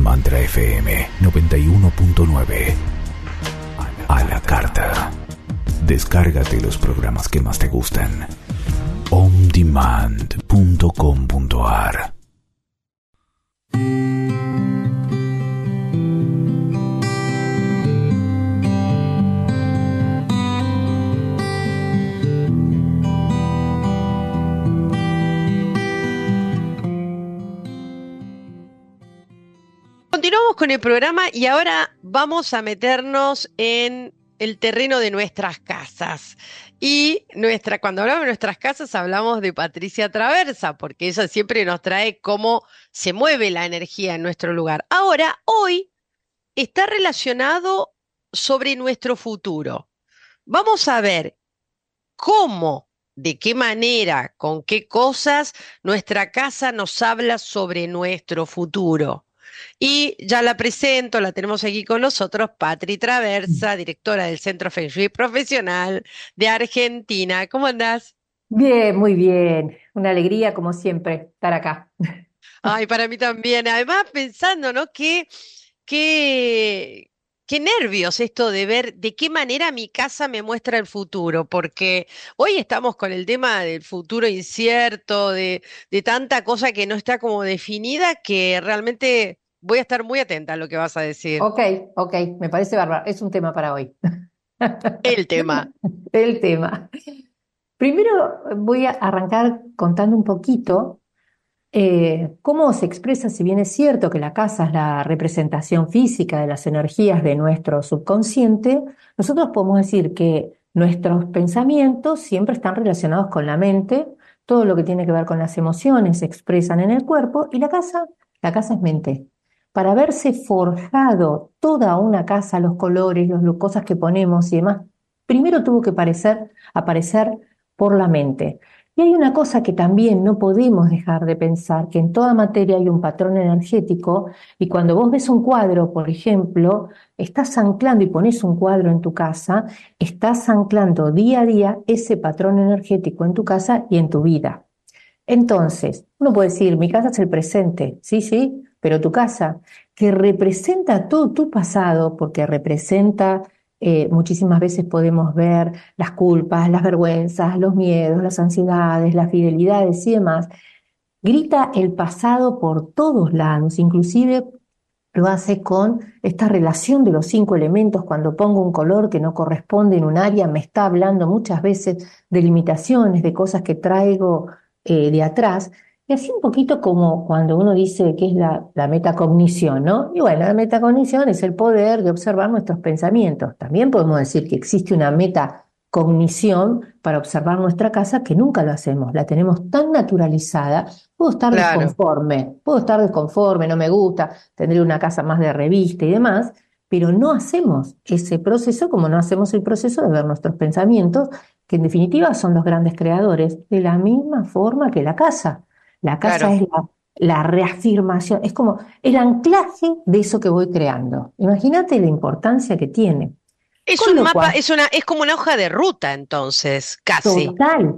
Mantra FM 91.9. A la carta. Descárgate los programas que más te gustan. ondemand.com.ar. Continuamos con el programa y ahora vamos a meternos en el terreno de nuestras casas. Y cuando hablamos de nuestras casas hablamos de Patricia Traversa, porque ella siempre nos trae cómo se mueve la energía en nuestro lugar. Ahora, hoy está relacionado sobre nuestro futuro. Vamos a ver cómo, de qué manera, con qué cosas nuestra casa nos habla sobre nuestro futuro. Y ya la presento, la tenemos aquí con nosotros, Patri Traversa, directora del Centro Feng Shui Profesional de Argentina. ¿Cómo andás? Bien, muy bien. Una alegría, como siempre, estar acá. Ay, para mí también. Además, pensando, ¿no? Qué, qué nervios esto de ver de qué manera mi casa me muestra el futuro, porque hoy estamos con el tema del futuro incierto, de tanta cosa que no está como definida, que realmente voy a estar muy atenta a lo que vas a decir. Ok, ok, me parece bárbaro. Es un tema para hoy. El tema. El tema. Primero voy a arrancar contando un poquito cómo se expresa, si bien es cierto que la casa es la representación física de las energías de nuestro subconsciente, nosotros podemos decir que nuestros pensamientos siempre están relacionados con la mente, todo lo que tiene que ver con las emociones se expresan en el cuerpo y la casa es mente. Para haberse forjado toda una casa, los colores, las cosas que ponemos y demás, primero tuvo que aparecer por la mente. Y hay una cosa que también no podemos dejar de pensar, que en toda materia hay un patrón energético y cuando vos ves un cuadro, por ejemplo, estás anclando y pones un cuadro en tu casa, estás anclando día a día ese patrón energético en tu casa y en tu vida. Entonces, uno puede decir, mi casa es el presente, sí, sí, pero tu casa, que representa todo tu pasado, porque representa, muchísimas veces podemos ver las culpas, las vergüenzas, los miedos, las ansiedades, las fidelidades y demás, grita el pasado por todos lados, inclusive lo hace con esta relación de los 5 elementos. Cuando pongo un color que no corresponde en un área, me está hablando muchas veces de limitaciones, de cosas que traigo de atrás. Y así un poquito como cuando uno dice que es la metacognición, ¿no? Y bueno, la metacognición es el poder de observar nuestros pensamientos. También podemos decir que existe una metacognición para observar nuestra casa que nunca lo hacemos, la tenemos tan naturalizada. Claro, Puedo estar desconforme, no me gusta, tendré una casa más de revista y demás, pero no hacemos ese proceso como no hacemos el proceso de ver nuestros pensamientos, que en definitiva son los grandes creadores, de la misma forma que la casa. La casa claro. es la reafirmación, es como el anclaje de eso que voy creando. Imagínate la importancia que tiene. Es Con un lo mapa, cual, es como una hoja de ruta, entonces, casi.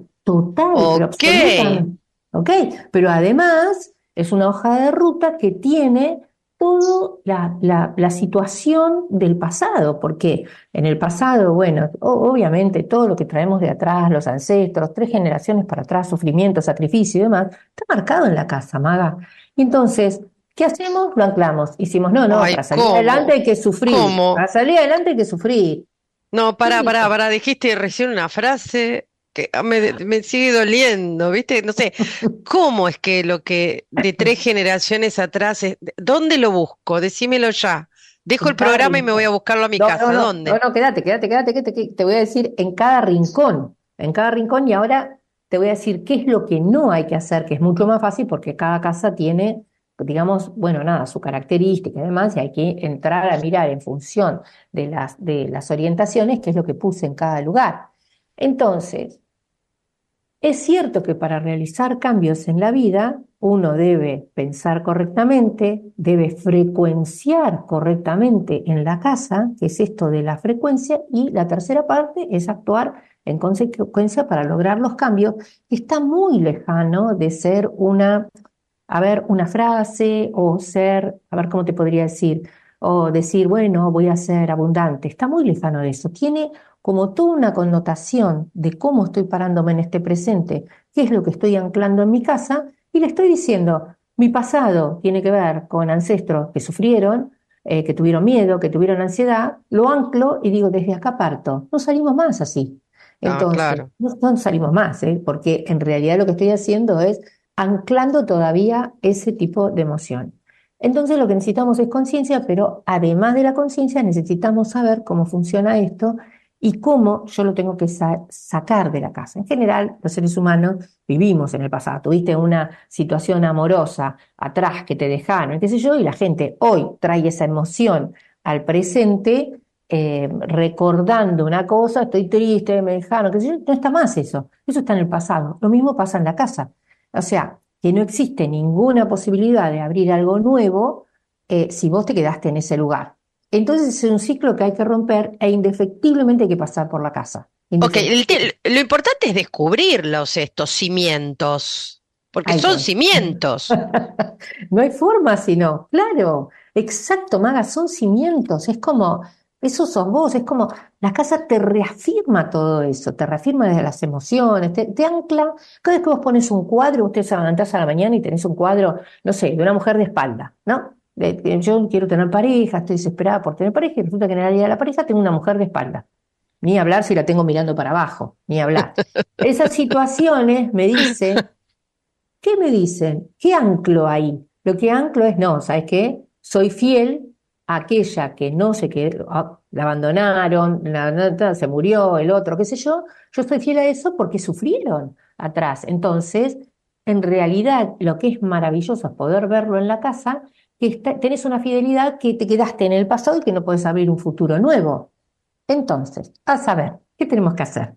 total, pero Ok. absolutamente. ¿Ok? Pero además es una hoja de ruta que tiene toda la situación del pasado, porque en el pasado, bueno, obviamente todo lo que traemos de atrás, los ancestros, 3 generaciones para atrás, sufrimiento, sacrificio y demás, está marcado en la casa, maga. Y entonces, ¿qué hacemos? Lo anclamos. Hicimos, no, no, Ay, para salir adelante ¿cómo? hay que sufrir. ¿Cómo? Para salir adelante hay que sufrir. No, Listo. dijiste recién una frase que me sigue doliendo, ¿viste? No sé, ¿cómo es que lo que de 3 generaciones atrás, dónde lo busco? Decímelo ya. Dejo En el cada programa y me voy a rincón. buscarlo a mi No, no, casa. no, no, ¿Dónde? no, quédate, que te voy a decir en cada rincón, y ahora te voy a decir qué es lo que no hay que hacer, que es mucho más fácil porque cada casa tiene, digamos, bueno, nada, su característica y demás, y hay que entrar a mirar en función de las orientaciones, qué es lo que puse en cada lugar. Entonces, es cierto que para realizar cambios en la vida uno debe pensar correctamente, debe frecuenciar correctamente en la casa, que es esto de la frecuencia, y la tercera parte es actuar en consecuencia para lograr los cambios, que está muy lejano de ser una a ver, una frase o ser, a ver cómo te podría decir, o decir, bueno, voy a ser abundante. Está muy lejano de eso. Tiene como toda una connotación de cómo estoy parándome en este presente, qué es lo que estoy anclando en mi casa, y le estoy diciendo, mi pasado tiene que ver con ancestros que sufrieron, que tuvieron miedo, que tuvieron ansiedad, lo anclo y digo, desde acá parto. No salimos más así. Ah, Entonces, claro. no salimos más, porque en realidad lo que estoy haciendo es anclando todavía ese tipo de emoción. Entonces lo que necesitamos es conciencia, pero además de la conciencia necesitamos saber cómo funciona esto y cómo yo lo tengo que sacar de la casa. En general, los seres humanos vivimos en el pasado. Tuviste una situación amorosa atrás que te dejaron, qué sé yo, y la gente hoy trae esa emoción al presente, recordando una cosa, estoy triste, me dejaron, qué sé yo, no está más eso está en el pasado. Lo mismo pasa en la casa. O sea, que no existe ninguna posibilidad de abrir algo nuevo si vos te quedaste en ese lugar. Entonces es un ciclo que hay que romper e indefectiblemente hay que pasar por la casa. Ok, Indefectible. lo importante es descubrirlos, estos cimientos, porque Ahí son fue. cimientos. No hay forma sino, claro, exacto, Maga, son cimientos, es como, eso sos vos, es como, la casa te reafirma todo eso, te reafirma desde las emociones, te ancla, cada vez que vos pones un cuadro, usted se levantás a la mañana y tenés un cuadro, no sé, de una mujer de espalda, ¿no? Yo quiero tener pareja, estoy desesperada por tener pareja y resulta que en el día de la pareja tengo una mujer de espalda. Ni hablar si la tengo mirando para abajo, ni hablar. Esas situaciones me dicen, ¿qué me dicen? ¿Qué anclo ahí? Lo que anclo es, no, ¿sabes qué? Soy fiel a aquella que no sé qué, la abandonaron, se murió, el otro, qué sé yo estoy fiel a eso porque sufrieron atrás. Entonces, en realidad, lo que es maravilloso es poder verlo en la casa, que tenés una fidelidad que te quedaste en el pasado y que no puedes abrir un futuro nuevo. Entonces, a saber, ¿qué tenemos que hacer?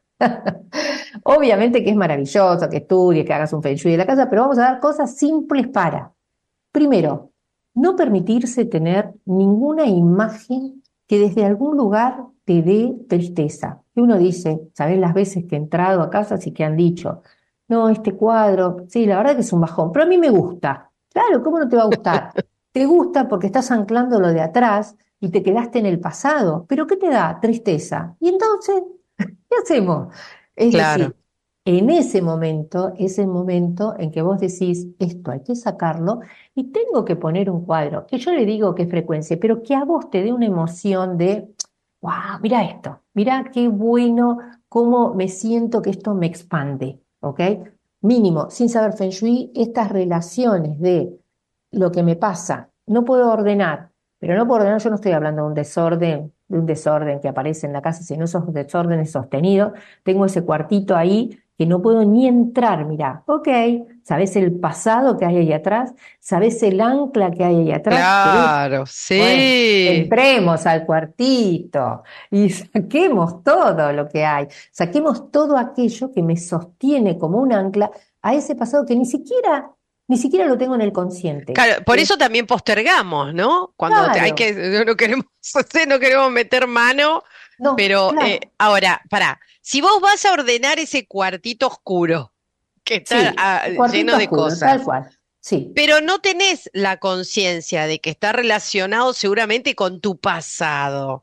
Obviamente que es maravilloso que estudies, que hagas un feng shui de la casa, pero vamos a dar cosas simples para, primero, no permitirse tener ninguna imagen que desde algún lugar te dé tristeza. Y uno dice, ¿sabés las veces que he entrado a casas y que han dicho, no, este cuadro, sí, la verdad que es un bajón, pero a mí me gusta. Claro, ¿cómo no te va a gustar? Te gusta porque estás anclando lo de atrás y te quedaste en el pasado, pero ¿qué te da? Tristeza. Y entonces, ¿qué hacemos? Es Claro. decir, en ese momento es el momento en que vos decís, esto hay que sacarlo y tengo que poner un cuadro, que yo le digo qué frecuencia, pero que a vos te dé una emoción de, wow, mira esto, mira qué bueno, cómo me siento que esto me expande, ¿ok? Mínimo, sin saber Feng Shui, estas relaciones de lo que me pasa, no puedo ordenar, pero no puedo ordenar, yo no estoy hablando de un desorden que aparece en la casa, sino esos desórdenes sostenidos. Tengo ese cuartito ahí que no puedo ni entrar, mirá, ok, ¿sabés el pasado que hay ahí atrás? ¿Sabés el ancla que hay ahí atrás? ¿Querés? Claro, Bueno, sí. entremos al cuartito y saquemos todo lo que hay, saquemos todo aquello que me sostiene como un ancla a ese pasado que ni siquiera lo tengo en el consciente. Claro, por eso también postergamos, ¿no? Cuando hay Claro, que, no queremos, no queremos meter mano, no, pero claro, ahora, pará, si vos vas a ordenar ese cuartito oscuro que está sí, lleno cuartito de oscuro, tal cosas, cual, sí. pero no tenés la conciencia de que está relacionado seguramente con tu pasado.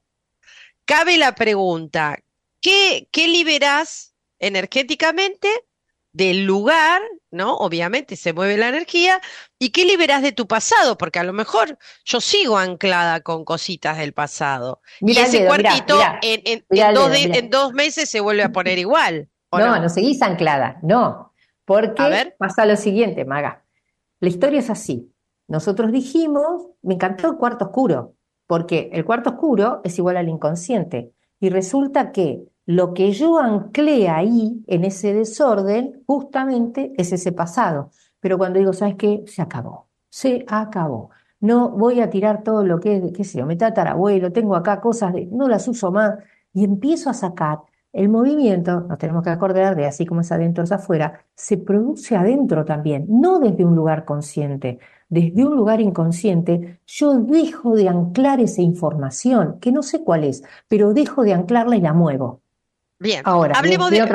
Cabe la pregunta, ¿qué liberás energéticamente del lugar, ¿no? Obviamente se mueve la energía, ¿y qué liberás de tu pasado? Porque a lo mejor yo sigo anclada con cositas del pasado y Mira el ese dedo, mira, cuartito mira, mira el dedo, mira. en 2 meses se vuelve a poner igual, ¿o No, no no? seguís anclada, no, A porque ver, pasa lo siguiente, Maga. La historia es así. Nosotros dijimos, me encantó el cuarto oscuro, porque el cuarto oscuro es igual al inconsciente. Y resulta que lo que yo anclé ahí, en ese desorden, justamente es ese pasado. Pero cuando digo, ¿sabes qué? Se acabó. Se acabó. No voy a tirar todo lo que es, qué sé yo, mi tatarabuelo, tengo acá cosas de, no las uso más. Y empiezo a sacar. El movimiento, nos tenemos que acordar de así como es adentro es afuera, se produce adentro también, no desde un lugar consciente. Desde un lugar inconsciente, yo dejo de anclar esa información, que no sé cuál es, pero dejo de anclarla y la muevo. bien, Ahora, hablemos viene otra parte.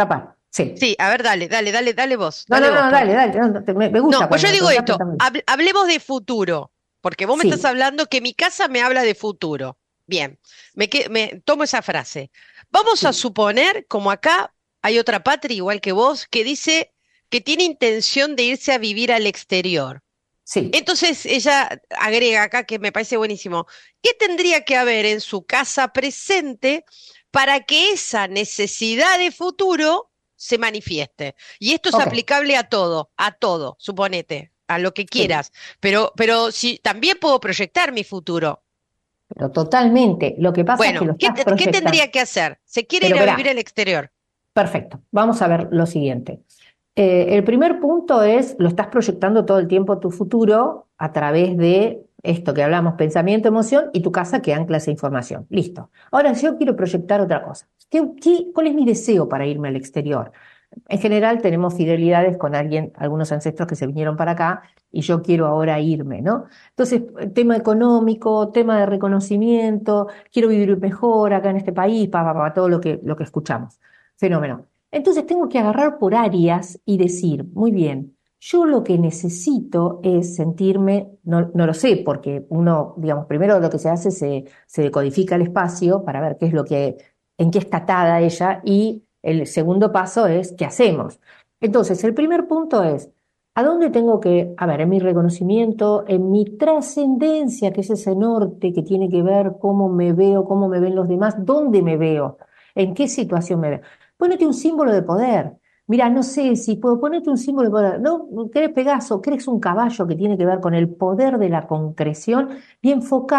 Sí. Sí, a ver, dale vos, No, no, no, dale, porque... dale. No, me gusta No, pues cuando yo me digo preguntás, pero esto, está muy bien. hablemos de futuro, porque vos me estás Sí, hablando que mi casa me habla de futuro. Bien, me tomo esa frase. Vamos a sí, suponer, como acá hay otra Patri igual que vos, que dice que tiene intención de irse a vivir al exterior. sí. Entonces ella agrega acá que me parece buenísimo. ¿Qué tendría que haber en su casa presente para que esa necesidad de futuro se manifieste? Y esto es Ok, aplicable a todo, suponete, a lo que sí. quieras. Pero sí, también puedo proyectar mi futuro. Pero totalmente. Lo que pasa es que Bueno, lo estás qué proyectando. tendría que hacer? Se quiere Pero ir a vivir verá, al exterior. perfecto. Vamos a ver lo siguiente. El primer punto es, lo estás proyectando todo el tiempo tu futuro a través de esto que hablamos, pensamiento, emoción, y tu casa que ancla esa información. Listo. Ahora yo quiero proyectar otra cosa. ¿Cuál es mi deseo para irme al exterior? En general tenemos fidelidades con alguien, algunos ancestros que se vinieron para acá y yo quiero ahora irme, ¿no? Entonces, tema económico, tema de reconocimiento, quiero vivir mejor acá en este país, todo lo que escuchamos. Fenómeno. Entonces tengo que agarrar por áreas y decir, muy bien, yo lo que necesito es sentirme, no lo sé, porque uno, digamos, primero lo que se hace, se decodifica el espacio para ver qué es lo que, en qué está atada ella, y el segundo paso es qué hacemos. Entonces, el primer punto es, ¿a dónde tengo que, a ver, en mi reconocimiento, en mi trascendencia, que es ese norte que tiene que ver cómo me veo, cómo me ven los demás, dónde me veo, en qué situación me veo? Ponete un símbolo de poder. Mira, no sé si puedo ponerte un símbolo de poder. ¿No querés Pegaso? ¿Querés un caballo que tiene que ver con el poder de la concreción? Y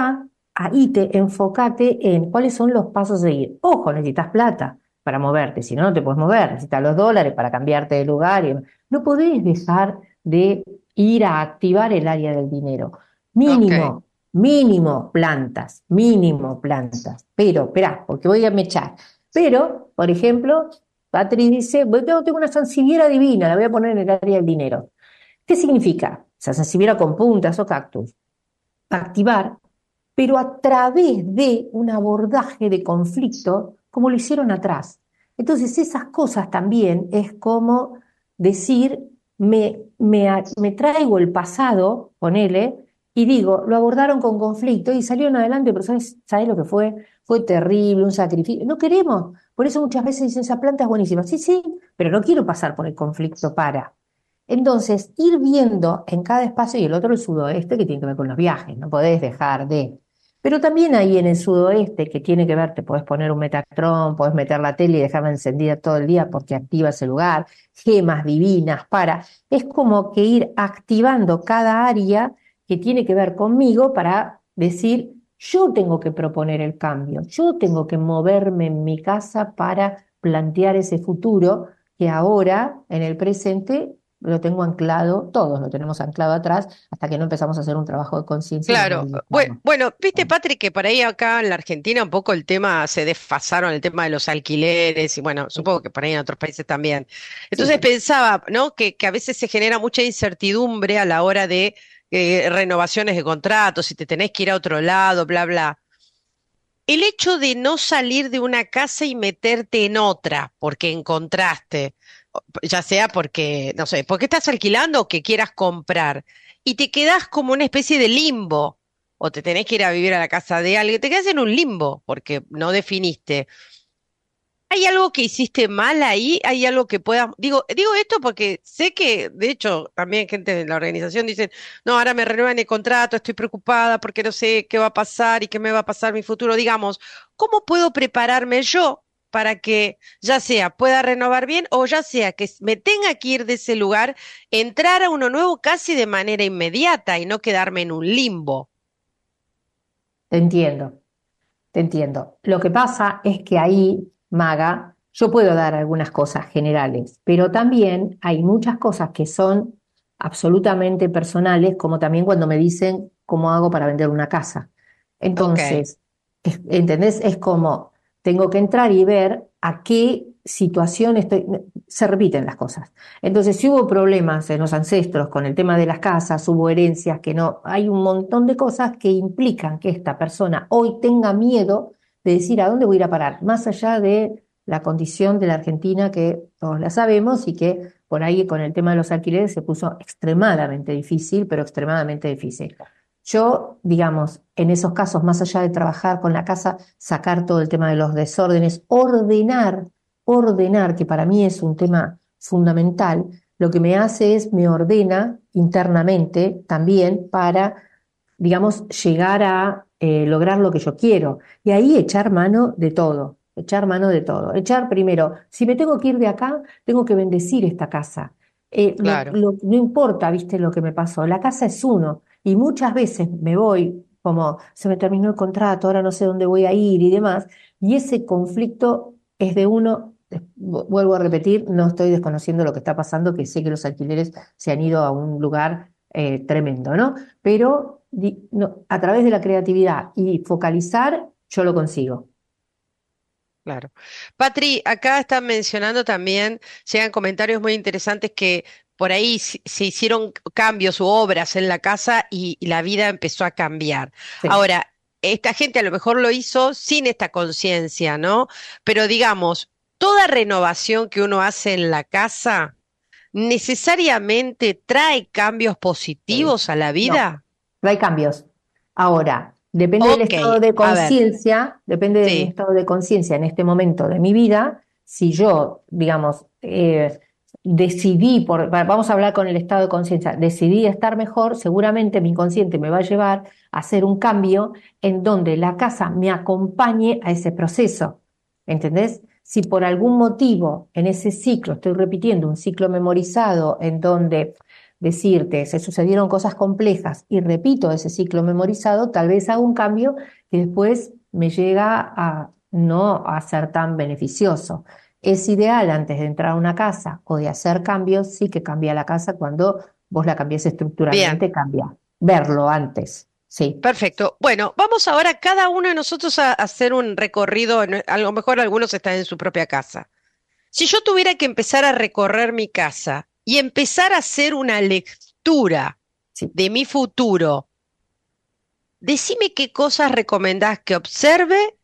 enfócate en cuáles son los pasos a seguir. Ojo, necesitas plata para moverte, si no, no te puedes mover. Necesitas los dólares para cambiarte de lugar. No podés dejar de ir a activar el área del dinero. Ok. Mínimo, mínimo plantas. Pero, esperá, porque voy a mechar. Pero, por ejemplo, Patri dice, "Bueno, tengo una sansevieria divina, la voy a poner en el área del dinero". ¿Qué significa? Esa sansevieria con puntas o cactus. Activar, pero a través de un abordaje de conflicto, como lo hicieron atrás. Entonces, esas cosas también es como decir, me traigo el pasado, ponele, y digo, lo abordaron con conflicto y salieron adelante, pero ¿sabes lo que fue? Fue terrible, un sacrificio. No queremos. Por eso muchas veces dicen, esa planta es buenísima. Sí, sí, pero no quiero pasar por el conflicto para. Entonces, ir viendo en cada espacio, y el otro el sudoeste, que tiene que ver con los viajes, no podés dejar de. Pero también ahí en el sudoeste, que tiene que ver, te podés poner un Metatrón, podés meter la tele y dejarla encendida todo el día porque activa ese lugar, gemas divinas para. Es como que ir activando cada área que tiene que ver conmigo para decir, yo tengo que proponer el cambio, yo tengo que moverme en mi casa para plantear ese futuro que ahora, en el presente, lo tengo anclado, todos lo tenemos anclado atrás, hasta que no empezamos a hacer un trabajo de conciencia y lo Claro, modificamos. bueno, viste, Patrick, que por ahí acá en la Argentina un poco el tema se desfasaron, el tema de los alquileres, y bueno, Sí, supongo que por ahí en otros países también. Entonces sí, pensaba, ¿no? Que a veces se genera mucha incertidumbre a la hora de renovaciones de contratos, si te tenés que ir a otro lado, bla, bla. El hecho de no salir de una casa y meterte en otra, porque encontraste, ya sea porque, no sé, porque estás alquilando o que quieras comprar, y te quedás como una especie de limbo, o te tenés que ir a vivir a la casa de alguien, te quedas en un limbo, porque no definiste. ¿Hay algo que hiciste mal ahí? ¿Hay algo que puedas...? Digo esto porque sé que, de hecho, también gente de la organización dicen, no, ahora me renuevan el contrato, estoy preocupada porque no sé qué va a pasar y qué me va a pasar en mi futuro. Digamos, ¿cómo puedo prepararme yo para que ya sea pueda renovar bien o ya sea que me tenga que ir de ese lugar, entrar a uno nuevo casi de manera inmediata y no quedarme en un limbo? te entiendo, te entiendo. Lo que pasa es que ahí, Maga, yo puedo dar algunas cosas generales, pero también hay muchas cosas que son absolutamente personales, como también cuando me dicen cómo hago para vender una casa. Ok. Entonces, ¿entendés? Es como, tengo que entrar y ver a qué situación estoy. Se repiten las cosas. Entonces, si hubo problemas en los ancestros con el tema de las casas, hubo herencias que no, hay un montón de cosas que implican que esta persona hoy tenga miedo de decir a dónde voy a ir a parar, más allá de la condición de la Argentina que todos la sabemos y que por ahí con el tema de los alquileres se puso extremadamente difícil, pero extremadamente difícil. Yo, digamos, en esos casos, más allá de trabajar con la casa, sacar todo el tema de los desórdenes, ordenar, que para mí es un tema fundamental, lo que me hace es me ordena internamente también para, digamos, llegar a lograr lo que yo quiero. Y ahí echar mano de todo, echar mano de todo. Echar primero, si me tengo que ir de acá, tengo que bendecir esta casa. Claro. No importa, viste, lo que me pasó, la casa es uno. Y muchas veces me voy, como se me terminó el contrato, ahora no sé dónde voy a ir y demás, y ese conflicto es de uno, vuelvo a repetir, no estoy desconociendo lo que está pasando, que sé que los alquileres se han ido a un lugar tremendo, ¿no? Pero no, a través de la creatividad y focalizar, yo lo consigo. Claro. Patri, acá están mencionando también, llegan comentarios muy interesantes que por ahí se hicieron cambios u obras en la casa y la vida empezó a cambiar. Sí. Ahora, esta gente a lo mejor lo hizo sin esta conciencia, ¿no? Pero digamos, toda renovación que uno hace en la casa necesariamente trae cambios Sí. positivos a la No, vida. no hay cambios. Ahora, depende del Ok, estado de a ver, conciencia, depende de mi sí, estado de conciencia en este momento de mi vida, si yo, digamos, decidí, vamos a hablar con el estado de conciencia, decidí estar mejor, seguramente mi inconsciente me va a llevar a hacer un cambio en donde la casa me acompañe a ese proceso. ¿Entendés? Si por algún motivo en ese ciclo, estoy repitiendo un ciclo memorizado en donde decirte, se sucedieron cosas complejas y repito ese ciclo memorizado, tal vez haga un cambio que después me llega a no a ser tan beneficioso. Es ideal antes de entrar a una casa o de hacer cambios, sí que cambia la casa cuando vos la cambies bien. estructuralmente, cambia. Verlo antes, sí. Perfecto. Bueno, vamos ahora cada uno de nosotros a hacer un recorrido. A lo mejor algunos están en su propia casa. Si yo tuviera que empezar a recorrer mi casa y empezar a hacer una lectura Sí. de mi futuro, decime qué cosas recomendás que observe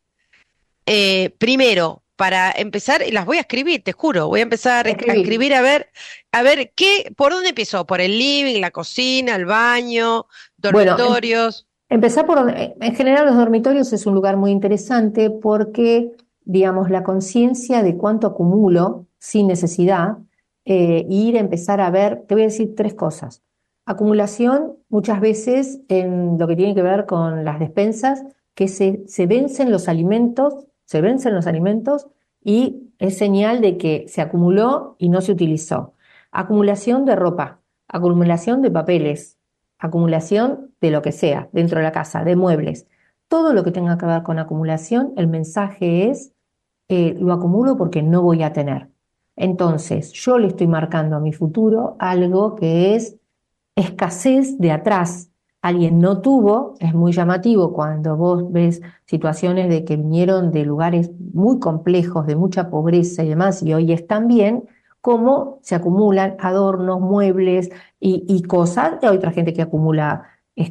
primero para empezar, y las voy a escribir, te juro, voy a empezar a Escribí. escribir a ver qué, por dónde empezó, por el living, la cocina, el baño, Bueno, dormitorios. empezar por, en general los dormitorios es un lugar muy interesante porque, digamos, la conciencia de cuánto acumulo sin necesidad, y ir a empezar a ver, te voy a decir tres cosas. Acumulación, muchas veces en lo que tiene que ver con las despensas, que se vencen los alimentos, se vencen los alimentos y es señal de que se acumuló y no se utilizó. Acumulación de ropa, acumulación de papeles, acumulación de lo que sea dentro de la casa, de muebles. Todo lo que tenga que ver con acumulación, el mensaje es, lo acumulo porque no voy a tener. Entonces, yo le estoy marcando a mi futuro algo que es escasez de atrás. Alguien no tuvo, es muy llamativo cuando vos ves situaciones de que vinieron de lugares muy complejos, de mucha pobreza y demás, y hoy están bien, cómo se acumulan adornos, muebles y cosas. Hay otra gente que acumula,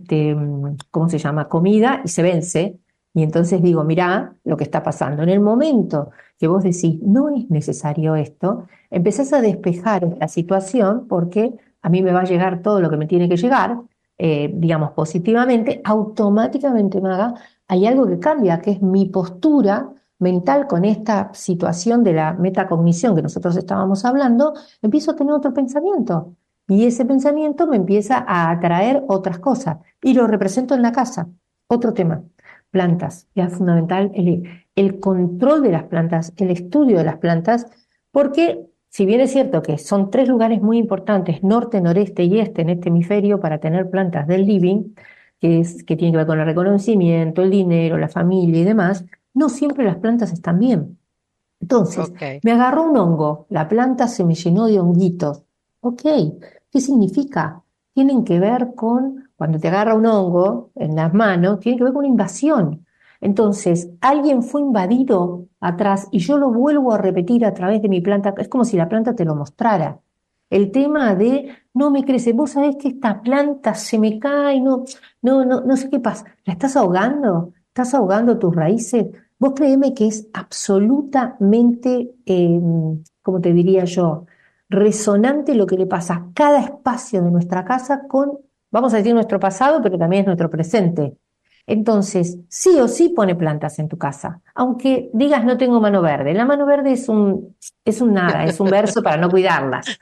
¿cómo se llama? Comida y se vence. Y entonces digo, mirá lo que está pasando. En el momento que vos decís, no es necesario esto, empezás a despejar la situación porque a mí me va a llegar todo lo que me tiene que llegar, digamos, positivamente, automáticamente, Maga, hay algo que cambia, que es mi postura mental con esta situación de la metacognición que nosotros estábamos hablando, empiezo a tener otro pensamiento. Y ese pensamiento me empieza a atraer otras cosas. Y lo represento en la casa. Otro tema, plantas. Ya es fundamental el control de las plantas, el estudio de las plantas, porque si bien es cierto que son tres lugares muy importantes, norte, noreste y este en este hemisferio para tener plantas del living, que tiene que ver con el reconocimiento, el dinero, la familia y demás, no siempre las plantas están bien. Entonces, Ok. me agarró un hongo, la planta se me llenó de honguitos. Ok, ¿qué significa? Tienen que ver con, cuando te agarra un hongo en las manos, tiene que ver con una invasión. Entonces, alguien fue invadido atrás y yo lo vuelvo a repetir a través de mi planta, es como si la planta te lo mostrara. El tema de no me crece, vos sabés que esta planta se me cae, no sé qué pasa, ¿la estás ahogando? ¿Estás ahogando tus raíces? Vos créeme que es absolutamente, ¿cómo te diría yo? Resonante lo que le pasa a cada espacio de nuestra casa con, vamos a decir, nuestro pasado, pero también es nuestro presente. Entonces, sí o sí pone plantas en tu casa, aunque digas no tengo mano verde. La mano verde es un nada, es un verso para no cuidarlas.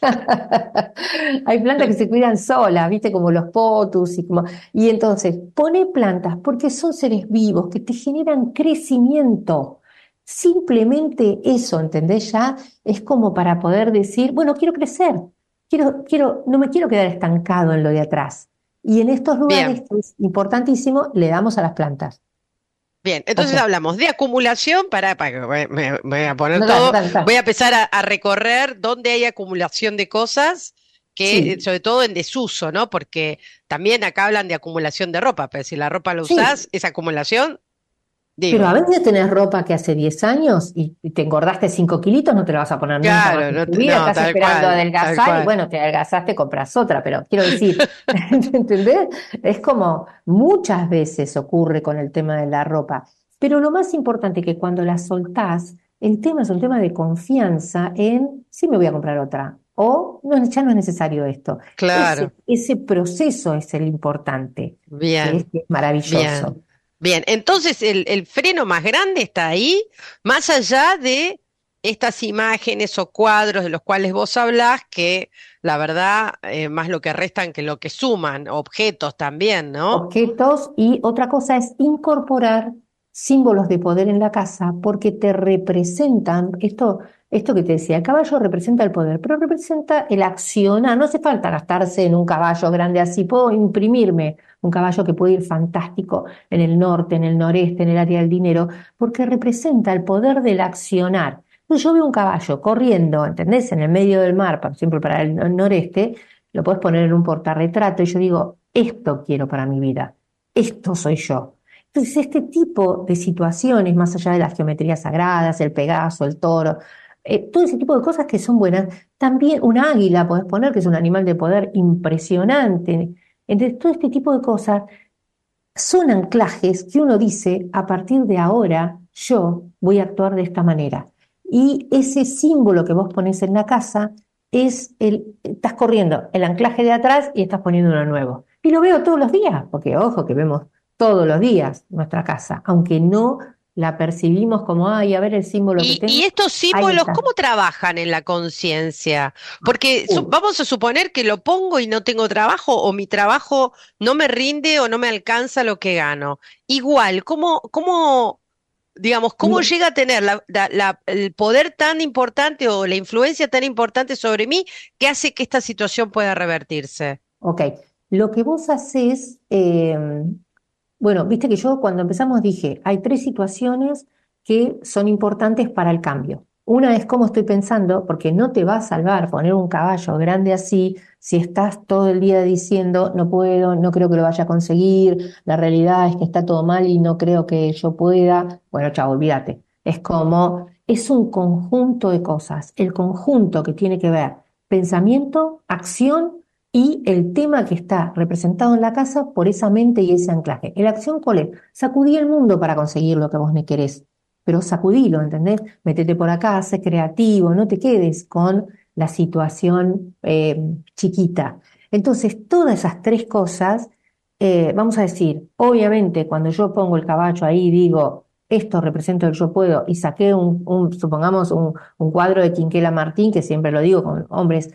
Hay plantas que se cuidan solas, ¿viste? Como los potus y entonces pone plantas porque son seres vivos que te generan crecimiento. Simplemente eso, ¿entendés? Ya es como para poder decir, bueno, quiero crecer, no me quiero quedar estancado en lo de atrás. Y en estos lugares, Bien. que es importantísimo, le damos a las plantas. Bien, entonces Ok, hablamos de acumulación, para que me voy a poner no, dale, todo, dale, dale. voy a empezar a recorrer dónde hay acumulación de cosas, que Sí, sobre todo en desuso, ¿no? Porque también acá hablan de acumulación de ropa, pero si la ropa la sí. usás, es acumulación, Pero a digo, veces tenés ropa que hace 10 años y te engordaste 5 kilitos, no te la vas a poner nunca más claro, en no, tu vida, no, estás tal esperando cual, tal adelgazar y cual. bueno, te adelgazaste, compras otra, pero quiero decir, ¿entendés? Es como muchas veces ocurre con el tema de la ropa, pero lo más importante que cuando la soltás, el tema es un tema de confianza en, sí me voy a comprar otra, o no, ya no es necesario esto. Claro, Ese proceso es el importante, bien. que es maravilloso. Bien, bien. Entonces el freno más grande está ahí, más allá de estas imágenes o cuadros de los cuales vos hablás, que la verdad, más lo que restan que lo que suman, objetos también, ¿no? Objetos y otra cosa es incorporar símbolos de poder en la casa porque te representan, esto que te decía, el caballo representa el poder, pero representa el accionar, no hace falta gastarse en un caballo grande así, puedo imprimirme un caballo que puede ir fantástico en el norte, en el noreste, en el área del dinero, porque representa el poder del accionar. Entonces yo veo un caballo corriendo, ¿entendés? En el medio del mar, por ejemplo, para el noreste, lo puedes poner en un portarretrato y yo digo, esto quiero para mi vida, esto soy yo. Entonces, este tipo de situaciones, más allá de las geometrías sagradas, el Pegaso, el toro, todo ese tipo de cosas que son buenas, también un águila podés poner, que es un animal de poder impresionante. Entonces, todo este tipo de cosas son anclajes que uno dice, a partir de ahora yo voy a actuar de esta manera. Y ese símbolo que vos ponés en la casa estás corriendo el anclaje de atrás y estás poniendo uno nuevo. Y lo veo todos los días, porque ojo que vemos todos los días nuestra casa, aunque no la percibimos como, ay, a ver el símbolo que Y tengo, estos ahí símbolos, está. ¿cómo trabajan en la conciencia? Porque Uh, vamos a suponer que lo pongo y no tengo trabajo, o mi trabajo no me rinde o no me alcanza lo que gano. Igual, digamos, cómo mi- llega a tener el poder tan importante o la influencia tan importante sobre mí que hace que esta situación pueda revertirse? ok, lo que vos haces, bueno, viste que yo cuando empezamos dije, hay tres situaciones que son importantes para el cambio. Una es cómo estoy pensando, porque no te va a salvar poner un caballo grande así si estás todo el día diciendo, no puedo, no creo que lo vaya a conseguir, la realidad es que está todo mal y no creo que yo pueda. Bueno, chao, olvídate. Es como, es un conjunto de cosas, el conjunto que tiene que ver pensamiento, acción y el tema que está representado en la casa por esa mente y ese anclaje. ¿La acción cuál es? Sacudí el mundo para conseguir lo que vos me querés, pero sacudilo, ¿entendés? Métete por acá, sé creativo, no te quedes con la situación chiquita. Entonces, todas esas tres cosas, vamos a decir, obviamente cuando yo pongo el caballo ahí, digo, esto representa el yo puedo, y saqué supongamos, un cuadro de Quinquela Martín, que siempre lo digo, con hombres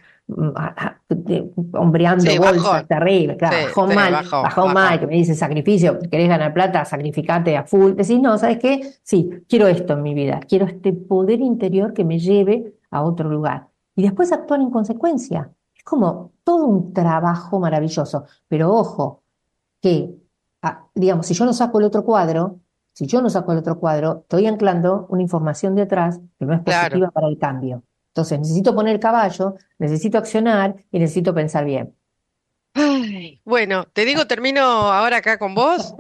hombreando Sí, bolsas bajón. terrible, Sí, claro, sí, bajón, bajón mal, bajón. que me dice sacrificio, querés ganar plata, sacrificate a full, decís, no, ¿sabes qué? Sí, quiero esto en mi vida, quiero este poder interior que me lleve a otro lugar. Y después actuar en consecuencia. Es como todo un trabajo maravilloso, pero ojo, que, digamos, si yo no saco el otro cuadro, estoy anclando una información de atrás que no es Claro. positiva para el cambio. Entonces, necesito poner el caballo, necesito accionar y necesito pensar bien. Ay, bueno, te digo, termino ahora acá con vos.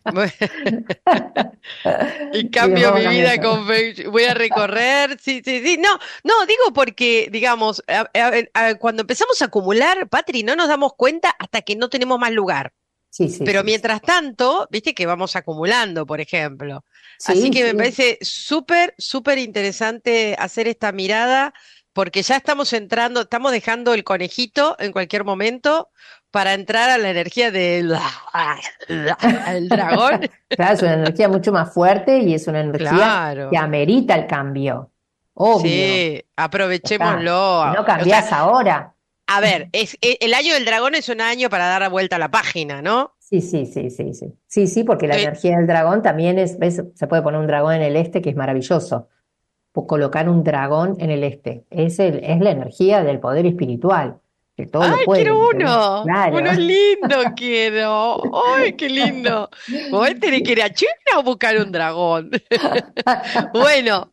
Y Y después cambio vamos mi vida cambiando. con voy a recorrer, sí, sí, sí. No, no, digo porque, digamos, cuando empezamos a acumular, Patri, no nos damos cuenta hasta que no tenemos más lugar. Sí, sí, Pero sí, sí. mientras tanto, viste que vamos acumulando, por ejemplo. Así Sí, que me sí. parece súper, súper interesante hacer esta mirada, porque ya estamos entrando, estamos dejando el conejito en cualquier momento para entrar a la energía del el dragón. Claro, es una energía mucho más fuerte y es una energía que Claro, amerita el cambio. Obvio. sí, Ya está. aprovechémoslo. Si no O sea, cambiás ahora. a ver, el año del dragón es un año para dar la vuelta a la página, ¿no? Sí, sí, sí, sí, sí. Sí, sí, porque la Estoy- energía del dragón también es, ¿ves? Se puede poner un dragón en el este que es maravilloso. Colocar un dragón en el este. Es la energía del poder espiritual, que todo lo ¡Ay, puede, quiero ¿entendés? uno! Claro. Uno lindo quiero. ¡Ay, qué lindo! ¿Voy a tener que ir a China o buscar un dragón? Bueno,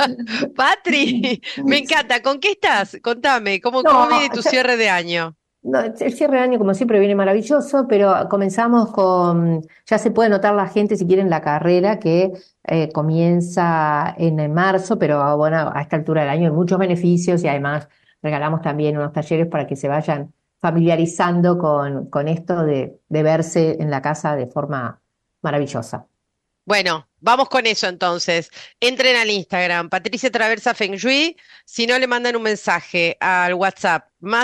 Patri, me encanta. ¿Con qué estás? Contame, ¿cómo No, viene tu cierre de año? no, el cierre de año, como siempre, viene maravilloso, pero comenzamos con, ya se puede notar la gente si quieren la carrera que comienza en marzo, pero bueno, a esta altura del año hay muchos beneficios y además regalamos también unos talleres para que se vayan familiarizando con esto de verse en la casa de forma maravillosa. Bueno, vamos con eso entonces. Entren al Instagram, Patricia Traversa Feng Shui. Si no, le mandan un mensaje al WhatsApp más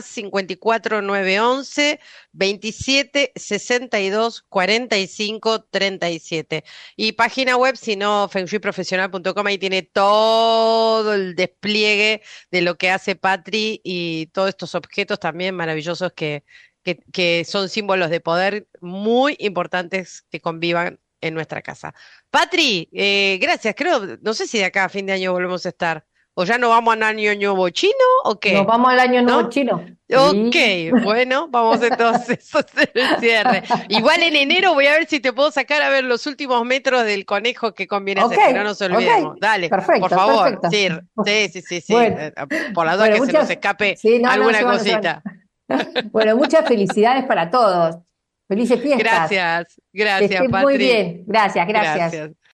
54911 27 62 45 37. Y página web, si no, fengshuiprofesional.com, ahí tiene todo el despliegue de lo que hace Patri y todos estos objetos también maravillosos que son símbolos de poder muy importantes que convivan en nuestra casa. Patri, gracias. Creo, no sé si de acá a fin de año volvemos a estar. ¿O ya no vamos a año nuevo chino o ¿Nos qué? vamos al año nuevo ¿No? chino? Ok, Sí. bueno, vamos entonces a hacer el cierre. Igual en enero voy a ver si te puedo sacar a ver los últimos metros del conejo que conviene Ok, hacer, que no nos ok, olvidemos. Dale, por perfecto, favor. perfecto. Sí, sí, sí, sí, sí. Bueno, Por la duda bueno, que se nos muchas, escape sí, no, no, alguna se van, se van. cosita. Bueno, muchas felicidades para todos. Felices fiestas. Gracias, Que gracias, estén muy Patri. bien. Gracias, gracias. Gracias.